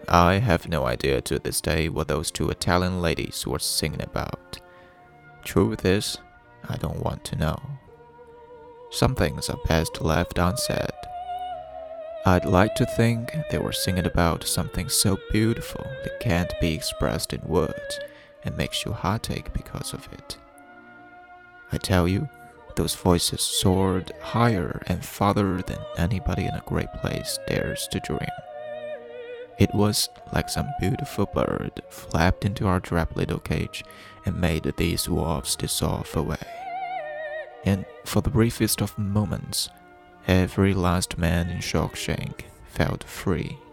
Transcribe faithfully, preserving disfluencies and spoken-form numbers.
I have no idea to this day what those two Italian ladies were singing about. Truth is, I don't want to know. Some things are best left unsaid. I'd like to think they were singing about something so beautiful that can't be expressed in words and makes your heart ache because of it. I tell you, those voices soared higher and farther than anybody in a great place dares to dream. It was like some beautiful bird flapped into our drab little cage and made these wolves dissolve away. And for the briefest of moments, every last man in Shawshank felt free.